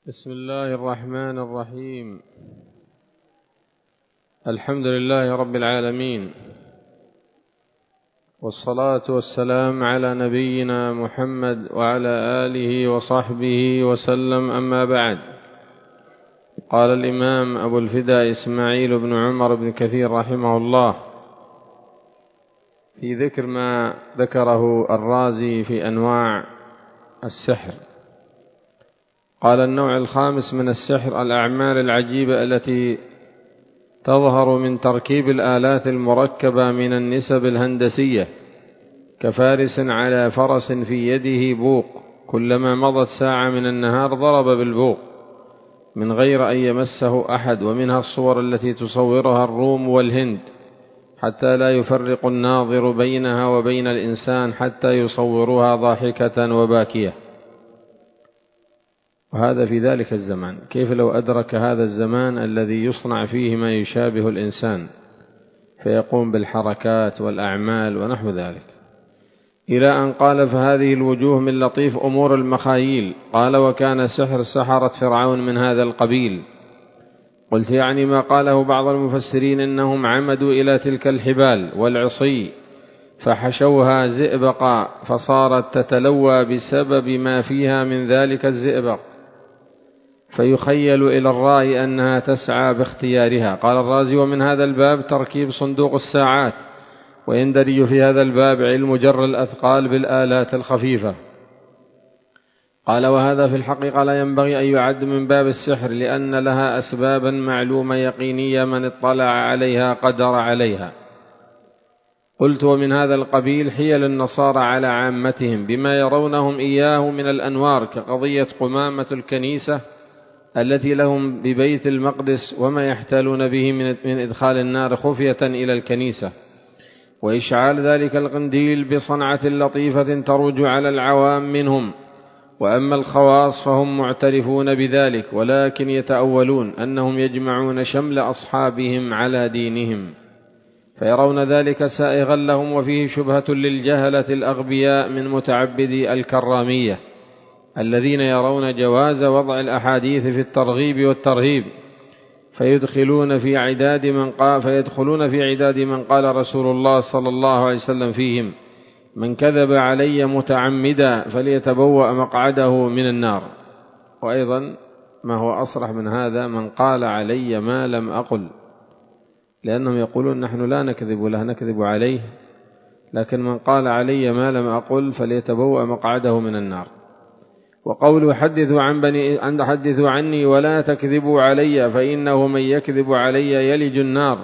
بسم الله الرحمن الرحيم. الحمد لله رب العالمين، والصلاة والسلام على نبينا محمد وعلى آله وصحبه وسلم، أما بعد. قال الإمام أبو الفداء إسماعيل بن عمر بن كثير رحمه الله في ذكر ما ذكره الرازي في أنواع السحر، قال: النوع الخامس من السحر الأعمال العجيبة التي تظهر من تركيب الآلات المركبة من النسب الهندسية، كفارس على فرس في يده بوق، كلما مضت ساعة من النهار ضرب بالبوق من غير أن يمسه أحد. ومنها الصور التي تصورها الروم والهند حتى لا يفرق الناظر بينها وبين الإنسان، حتى يصوروها ضاحكة وباكية. وهذا في ذلك الزمان. كيف لو أدرك هذا الزمان الذي يصنع فيه ما يشابه الإنسان فيقوم بالحركات والأعمال ونحو ذلك، إلى أن قال: فهذه الوجوه من لطيف أمور المخايل. قال: وكان سحر سحرة فرعون من هذا القبيل. قلت: يعني ما قاله بعض المفسرين إنهم عمدوا إلى تلك الحبال والعصي فحشوها زئبقا، فصارت تتلوى بسبب ما فيها من ذلك الزئبق، فيخيل إلى الرأي أنها تسعى باختيارها. قال الرازي: ومن هذا الباب تركيب صندوق الساعات، ويندرج في هذا الباب علم جر الأثقال بالآلات الخفيفة. قال: وهذا في الحقيقة لا ينبغي أن يعد من باب السحر، لأن لها أسبابا معلومة يقينية، من اطلع عليها قدر عليها. قلت: ومن هذا القبيل حيل النصارى على عامتهم بما يرونهم إياه من الأنوار، كقضية قمامة الكنيسة التي لهم ببيت المقدس، وما يحتالون به من إدخال النار خفية إلى الكنيسة، وإشعال ذلك القنديل بصنعة لطيفة تروج على العوام منهم. وأما الخواص فهم معترفون بذلك، ولكن يتأولون أنهم يجمعون شمل أصحابهم على دينهم، فيرون ذلك سائغا لهم، وفيه شبهة للجهلة الأغبياء من متعبدي الكرامية الذين يرون جواز وضع الأحاديث في الترغيب والترهيب، فيدخلون في عداد من قال رسول الله صلى الله عليه وسلم فيهم: من كذب علي متعمدا فليتبوأ مقعده من النار. وأيضا ما هو أصرح من هذا: من قال علي ما لم أقل، لأنهم يقولون نحن لا نكذب له، نكذب عليه، لكن من قال علي ما لم أقل فليتبوأ مقعده من النار. وقوله: حدثوا عني ولا تكذبوا علي، فإنه من يكذب علي يلج النار.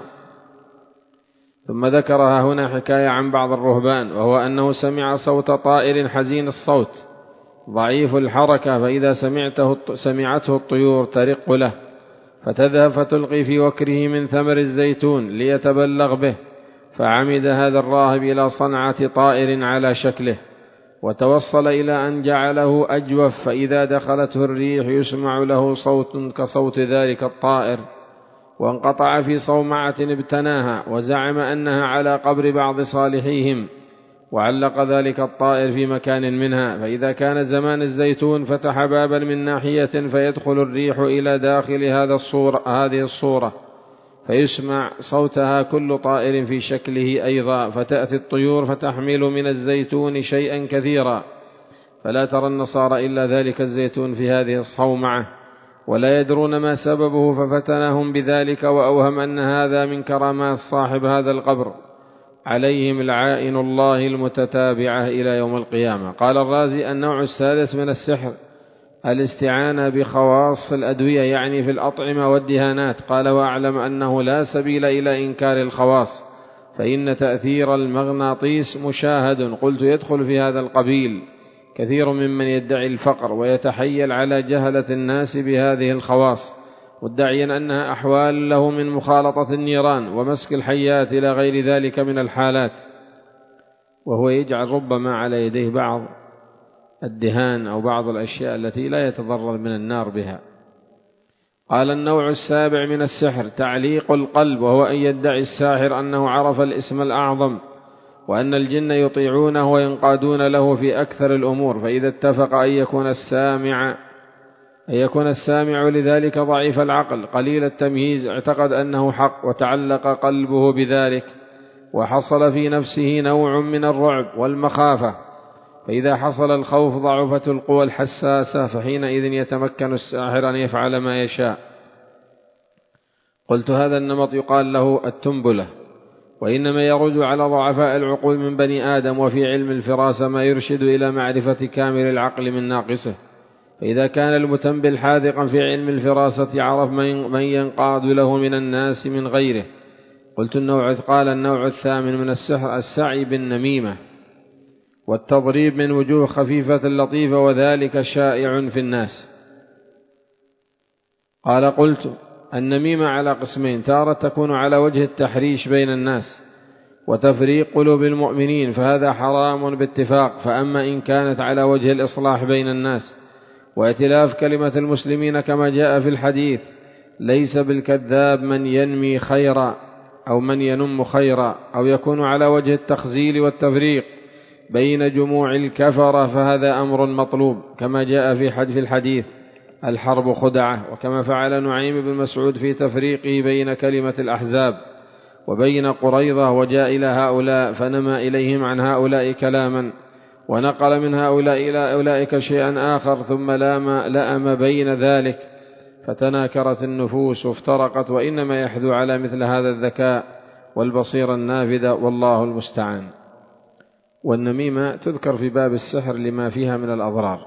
ثم ذكرها هنا حكاية عن بعض الرهبان، وهو أنه سمع صوت طائر حزين الصوت ضعيف الحركة، فإذا سمعته الطيور ترق له، فتذهب فتلقي في وكره من ثمر الزيتون ليتبلغ به. فعمد هذا الراهب إلى صنعة طائر على شكله، وتوصل إلى أن جعله أجوف، فإذا دخلته الريح يسمع له صوت كصوت ذلك الطائر، وانقطع في صومعة ابتناها، وزعم أنها على قبر بعض صالحيهم، وعلق ذلك الطائر في مكان منها. فإذا كان زمان الزيتون فتح بابا من ناحية، فيدخل الريح إلى داخل هذه الصورة، فيسمع صوتها كل طائر في شكله أيضا، فتأتي الطيور فتحمل من الزيتون شيئا كثيرا، فلا ترى النصارى إلا ذلك الزيتون في هذه الصومعة، ولا يدرون ما سببه، ففتنهم بذلك، وأوهم أن هذا من كرامات صاحب هذا القبر، عليهم العائن الله المتتابعة إلى يوم القيامة. قال الرازي: النوع الثالث من السحر الاستعانة بخواص الأدوية، يعني في الأطعمة والدهانات. قال: وأعلم أنه لا سبيل إلى إنكار الخواص، فإن تأثير المغناطيس مشاهد. قلت: يدخل في هذا القبيل كثير ممن يدعي الفقر ويتحيل على جهلة الناس بهذه الخواص، مدعيا أنها أحوال له من مخالطة النيران ومسك الحيات إلى غير ذلك من الحالات، وهو يجعل ربما على يديه بعض الدهان أو بعض الأشياء التي لا يتضرر من النار بها. قال: النوع السابع من السحر تعليق القلب، وهو أن يدعي الساحر أنه عرف الاسم الأعظم، وأن الجن يطيعونه وينقادون له في أكثر الأمور، فإذا اتفق أن يكون السامع أن يكون السامع لذلك ضعيف العقل قليل التمييز، اعتقد أنه حق وتعلق قلبه بذلك، وحصل في نفسه نوع من الرعب والمخافة، فإذا حصل الخوف ضعفت القوى الحساسة، فحينئذ يتمكن الساحر أن يفعل ما يشاء. قلت هذا النمط يقال له التنبلة، وإنما يرد على ضعفاء العقول من بني آدم، وفي علم الفراسة ما يرشد إلى معرفة كامل العقل من ناقصه، فإذا كان المتنبل حاذقا في علم الفراسة عرف من ينقاد له من الناس من غيره. قلت النوع الثامن من السحر السعي بالنميمة والتضريب من وجوه خفيفة لطيفة، وذلك شائع في الناس. قال قلت النميمة على قسمين، تارة تكون على وجه التحريش بين الناس وتفريق قلوب المؤمنين، فهذا حرام باتفاق، فأما إن كانت على وجه الإصلاح بين الناس وائتلاف كلمة المسلمين كما جاء في الحديث: ليس بالكذاب من ينمي خيرا أو من ينم خيرا، أو يكون على وجه التخزيل والتفريق بين جموع الكفرة، فهذا أمر مطلوب كما جاء في الحديث: الحرب خدعة، وكما فعل نعيم بن مسعود في تفريقه بين كلمة الأحزاب وبين قريظة، وجاء إلى هؤلاء فنمى إليهم عن هؤلاء كلاما، ونقل من هؤلاء إلى أولئك شيئا آخر، ثم لأم بين ذلك، فتناكرت النفوس وافترقت، وإنما يحدو على مثل هذا الذكاء والبصيرة النافذة، والله المستعان. والنميمة تذكر في باب السحر لما فيها من الأضرار،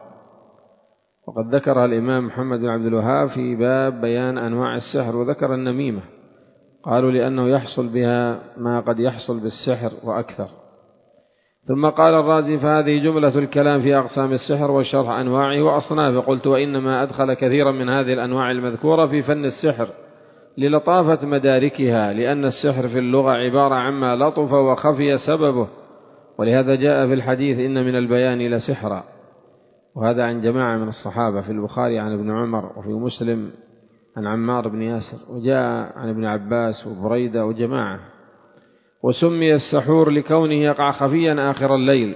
وقد ذكرها الإمام محمد بن عبد الوهاب في باب بيان أنواع السحر، وذكر النميمة، قالوا لأنه يحصل بها ما قد يحصل بالسحر وأكثر. ثم قال الرازي: فهذه جملة الكلام في أقسام السحر وشرح أنواعه وأصنافه. قلت: وإنما أدخل كثيرا من هذه الأنواع المذكورة في فن السحر للطافة مداركها، لأن السحر في اللغة عبارة عما لطف وخفي سببه، ولهذا جاء في الحديث: إن من البيان لسحرا، وهذا عن جماعة من الصحابة، في البخاري عن ابن عمر، وفي مسلم عن عمار بن ياسر، وجاء عن ابن عباس وبريدة وجماعة. وسمي السحور لكونه يقع خفيا آخر الليل،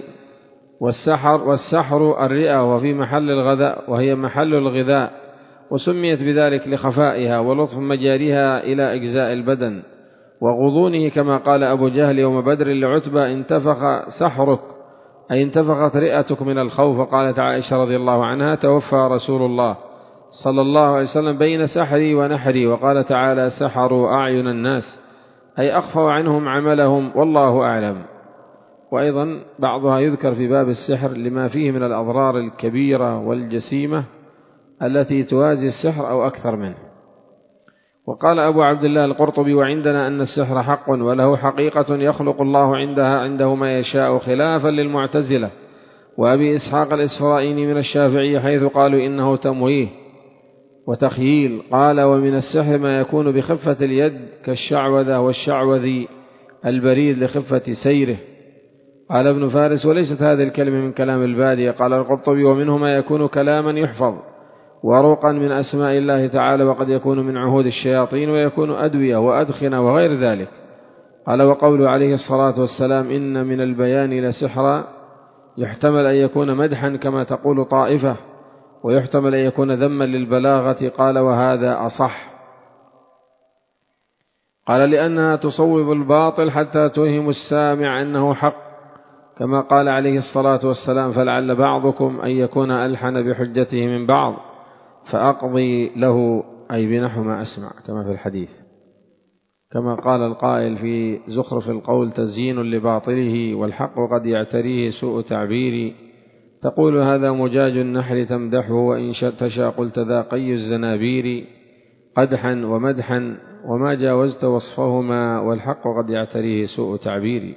والسحر الرئة، وفي محل الغذاء، وهي محل الغذاء، وسميت بذلك لخفائها ولطف مجاريها إلى أجزاء البدن وغضونه، كما قال أبو جهل يوم بدر لعتبة: انتفخ سحرك، أي انتفخت رئتك من الخوف. قالت عائشة رضي الله عنها: توفى رسول الله صلى الله عليه وسلم بين سحري ونحري. وقال تعالى: سحروا أعين الناس، أي أخفوا عنهم عملهم، والله أعلم. وأيضا بعضها يذكر في باب السحر لما فيه من الأضرار الكبيرة والجسيمة التي توازي السحر أو أكثر منه. وقال أبو عبد الله القرطبي: وعندنا أن السحر حق وله حقيقة يخلق الله عنده ما يشاء، خلافا للمعتزلة وأبي إسحاق الإسفرائيني من الشافعية، حيث قالوا إنه تمويه وتخييل. قال: ومن السحر ما يكون بخفة اليد كالشعوذة والشعوذي البريد لخفة سيره. قال ابن فارس: وليست هذه الكلمة من كلام البادية. قال القرطبي: ومنه ما يكون كلاما يحفظ ورقا من أسماء الله تعالى، وقد يكون من عهود الشياطين، ويكون أدوية وأدخنة وغير ذلك. قال: وقوله عليه الصلاة والسلام: إن من البيان لسحرا، يحتمل أن يكون مدحا كما تقول طائفة، ويحتمل أن يكون ذما للبلاغة. قال: وهذا أصح. قال: لأنها تصوب الباطل حتى توهم السامع أنه حق، كما قال عليه الصلاة والسلام: فلعل بعضكم أن يكون ألحن بحجته من بعض فأقضي له، أي بنحو ما أسمع، كما في الحديث. كما قال القائل في زخرف القول: تزيين لباطله والحق قد يعتريه سوء تعبيري، تقول هذا مجاج النحل تمدحه، وإن تشاء قلت ذا قي الزنابير، قدحا ومدحا وما جاوزت وصفهما، والحق قد يعتريه سوء تعبيري.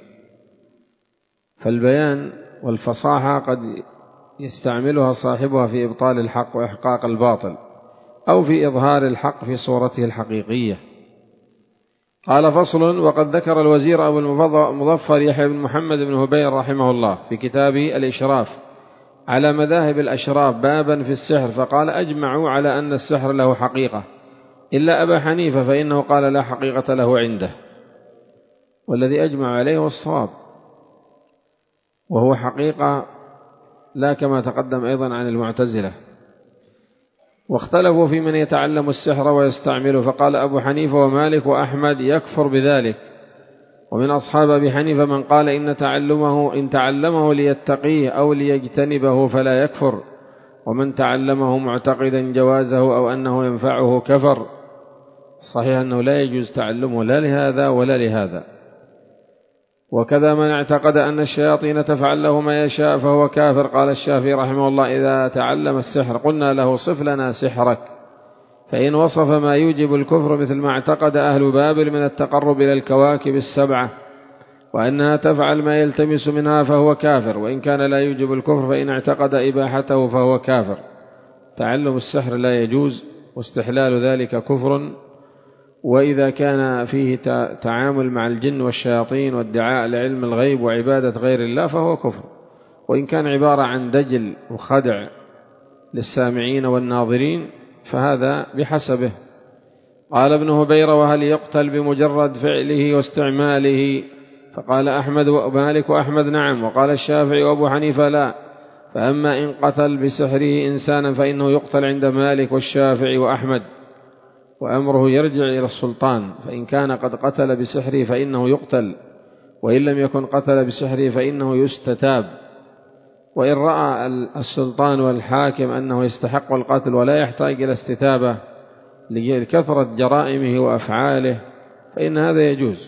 فالبيان والفصاحة قد يستعملها صاحبها في إبطال الحق وإحقاق الباطل، أو في إظهار الحق في صورته الحقيقية. قال: فصل. وقد ذكر الوزير أبو المظفر يحيى بن محمد بن هبير رحمه الله في كتابه الإشراف على مذاهب الأشراف بابا في السحر، فقال: أجمعوا على أن السحر له حقيقة إلا أبا حنيفة، فإنه قال لا حقيقة له عنده، والذي أجمع عليه هو الصواب، وهو حقيقة لا كما تقدم أيضا عن المعتزلة. واختلفوا في من يتعلم السحر ويستعمله، فقال أبو حنيفة ومالك وأحمد يكفر بذلك. ومن أصحاب أبي حنيفة من قال إن تعلمه ليتقيه أو ليجتنبه فلا يكفر، ومن تعلمه معتقدا جوازه أو أنه ينفعه كفر. صحيح أنه لا يجوز تعلمه لا لهذا ولا لهذا. وكذا من اعتقد أن الشياطين تفعل له ما يشاء فهو كافر. قال الشافعي رحمه الله إذا تعلم السحر قلنا له صف لنا سحرك، فإن وصف ما يوجب الكفر مثل ما اعتقد أهل بابل من التقرب إلى الكواكب السبعة وأنها تفعل ما يلتمس منها فهو كافر، وإن كان لا يوجب الكفر فإن اعتقد إباحته فهو كافر. تعلم السحر لا يجوز، واستحلال ذلك كفر، وإذا كان فيه تعامل مع الجن والشياطين وادعاء لعلم الغيب وعبادة غير الله فهو كفر، وإن كان عبارة عن دجل وخدع للسامعين والناظرين فهذا بحسبه. قال ابن هبيرة وهل يقتل بمجرد فعله واستعماله؟ فقال أحمد ومالك وأحمد نعم، وقال الشافعي وأبو حنيفة لا. فأما إن قتل بسحره إنسانا فإنه يقتل عند مالك والشافعي وأحمد، وأمره يرجع إلى السلطان، فإن كان قد قتل بسحره فإنه يقتل، وإن لم يكن قتل بسحره فإنه يستتاب. وإن رأى السلطان والحاكم أنه يستحق القتل ولا يحتاج إلى استتابة لكثرة جرائمه وأفعاله فإن هذا يجوز.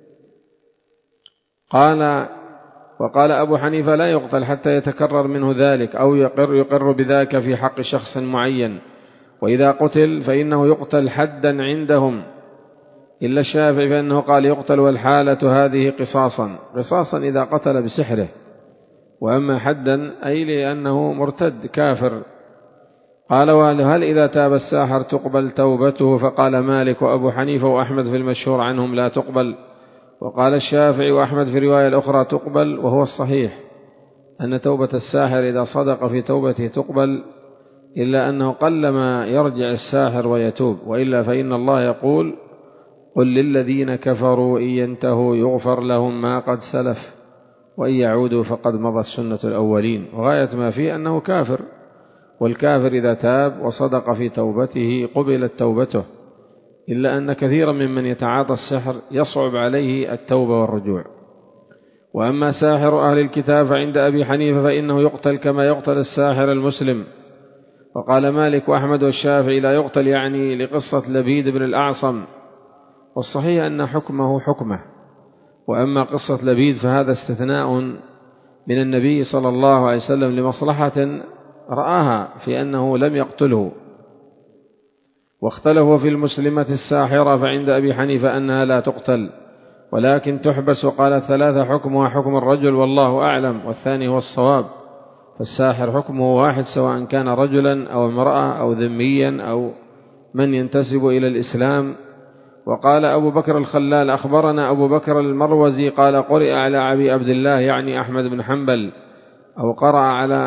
وقال أبو حنيفة لا يقتل حتى يتكرر منه ذلك أو يقر بذاك في حق شخص معين، وإذا قتل فإنه يقتل حدا عندهم، إلا الشافعي فإنه قال يقتل والحالة هذه قصاصا إذا قتل بسحره، وأما حدا أي لأنه مرتد كافر. قال وهل إذا تاب الساحر تقبل توبته؟ فقال مالك وأبو حنيفة وأحمد في المشهور عنهم لا تقبل، وقال الشافعي وأحمد في رواية الأخرى تقبل. وهو الصحيح أن توبة الساحر إذا صدق في توبته تقبل، إلا أنه قلما يرجع الساحر ويتوب، وإلا فإن الله يقول قل للذين كفروا إن ينتهوا يغفر لهم ما قد سلف وإن يعودوا فقد مضت سنة الأولين. وغاية ما فيه أنه كافر، والكافر إذا تاب وصدق في توبته قبلت توبته، إلا أن كثيرا ممن يتعاطى السحر يصعب عليه التوبة والرجوع. وأما ساحر أهل الكتاب فعند أبي حنيفة فإنه يقتل كما يقتل الساحر المسلم. وقال مالك وأحمد والشافعي لا يقتل، يعني لقصة لبيد بن الأعصم، والصحيح أن حكمه حكمه. وأما قصة لبيد فهذا استثناء من النبي صلى الله عليه وسلم لمصلحة رآها في أنه لم يقتله. واختلفوا في المسلمة الساحرة فعند أبي حنيفة أنها لا تقتل ولكن تحبس، وقال الثلاثة حكمها حكم الرجل والله أعلم، والثاني هو الصواب. فالساحر حكمه واحد سواء كان رجلا أو امرأة أو ذميا أو من ينتسب إلى الإسلام. وقال أبو بكر الخلال أخبرنا أبو بكر المروزي قال قرئ على أبي عبد الله يعني أحمد بن حنبل، أو قرأ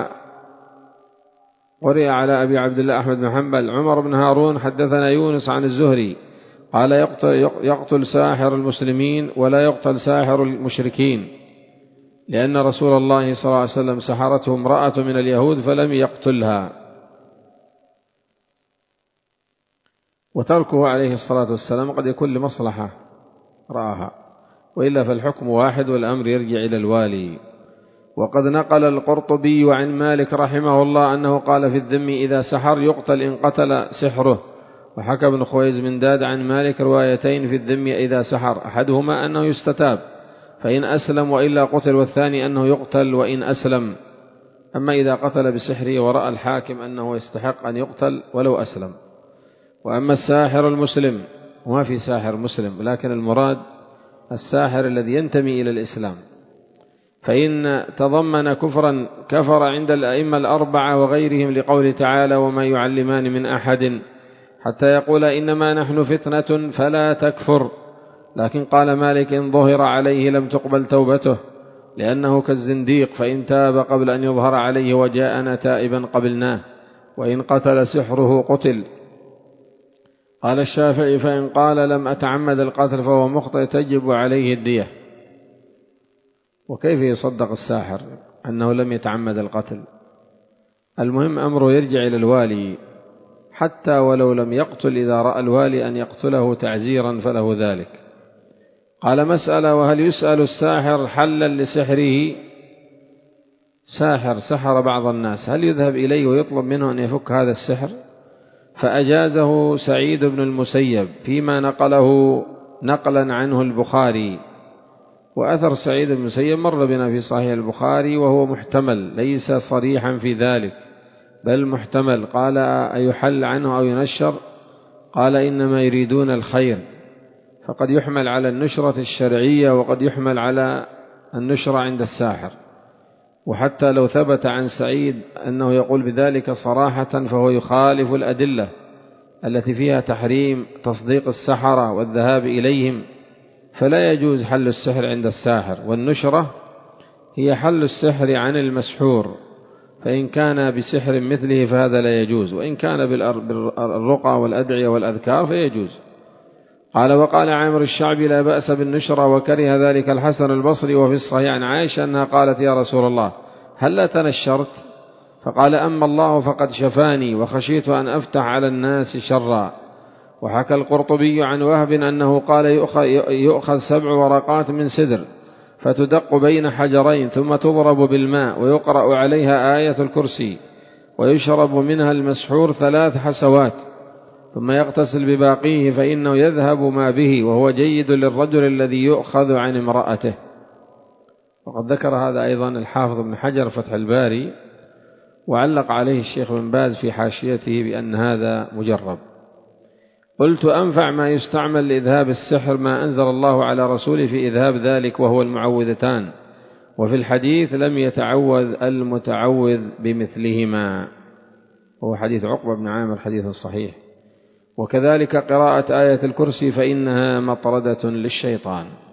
أبي عبد الله أحمد بن حنبل عمر بن هارون حدثنا يونس عن الزهري قال يقتل ساحر المسلمين ولا يقتل ساحر المشركين، لأن رسول الله صلى الله عليه وسلم سحرته امرأة من اليهود فلم يقتلها. وتركه عليه الصلاة والسلام قد يكون لمصلحة رآها، وإلا فالحكم واحد والأمر يرجع إلى الوالي. وقد نقل القرطبي عن مالك رحمه الله أنه قال في الذم إذا سحر يقتل إن قتل سحره. وحكى ابن خويز من داد عن مالك روايتين في الذم إذا سحر، أحدهما أنه يستتاب فإن أسلم وإلا قتل، والثاني أنه يقتل وإن أسلم. أما إذا قتل بسحره ورأى الحاكم أنه يستحق أن يقتل ولو أسلم. وأما الساحر المسلم، وما في ساحر مسلم لكن المراد الساحر الذي ينتمي إلى الإسلام، فإن تضمن كفرا كفر عند الأئمة الأربعة وغيرهم لقول تعالى وما يعلمان من أحد حتى يقول إنما نحن فتنة فلا تكفر. لكن قال مالك إن ظهر عليه لم تقبل توبته لأنه كالزنديق، فإن تاب قبل أن يظهر عليه وجاءنا تائبا قبلناه، وإن قتل سحره قتل. قال الشافعي فإن قال لم أتعمد القتل فهو مخطئ تجب عليه الدية. وكيف يصدق الساحر أنه لم يتعمد القتل؟ المهم أمره يرجع إلى الوالي حتى ولو لم يقتل إذا رأى الوالي أن يقتله تعزيرا فله ذلك. قال مسألة: وهل يسأل الساحر حلا لسحره؟ ساحر سحر بعض الناس، هل يذهب إليه ويطلب منه أن يفك هذا السحر؟ فأجازه سعيد بن المسيب فيما نقله نقلا عنه البخاري. وأثر سعيد بن المسيب مر بنا في صحيح البخاري وهو محتمل، ليس صريحا في ذلك بل محتمل. قال: أيحل عنه أو ينشر؟ قال: إنما يريدون الخير. فقد يحمل على النشرة الشرعية وقد يحمل على النشرة عند الساحر. وحتى لو ثبت عن سعيد أنه يقول بذلك صراحة فهو يخالف الأدلة التي فيها تحريم تصديق السحرة والذهاب إليهم، فلا يجوز حل السحر عند الساحر. والنشرة هي حل السحر عن المسحور، فإن كان بسحر مثله فهذا لا يجوز، وإن كان بالرقى والأدعية والأذكار فيجوز. قال: وقال عامر الشعبي: لا بأس بالنشرة، وكره ذلك الحسن البصري. وفي الصحيح عن عائشة أنها قالت: يا رسول الله، هل لا تنشرت؟ فقال: أما الله فقد شفاني وخشيت أن أفتح على الناس شرا. وحكى القرطبي عن وهب أنه قال: يؤخذ 7 ورقات من سدر فتدق بين حجرين ثم تضرب بالماء ويقرأ عليها آية الكرسي ويشرب منها المسحور 3 حسوات ثم يغتسل بباقيه فإنه يذهب ما به، وهو جيد للرجل الذي يؤخذ عن امرأته. وقد ذكر هذا أيضا الحافظ ابن حجر فتح الباري، وعلق عليه الشيخ بن باز في حاشيته بأن هذا مجرب. قلت: أنفع ما يستعمل لإذهاب السحر ما أنزل الله على رسوله في إذهاب ذلك وهو المعوذتان، وفي الحديث لم يتعوذ المتعوذ بمثلهما، وهو حديث عقبة بن عامر حديث صحيح. وكذلك قراءة آية الكرسي فإنها مطردة للشيطان.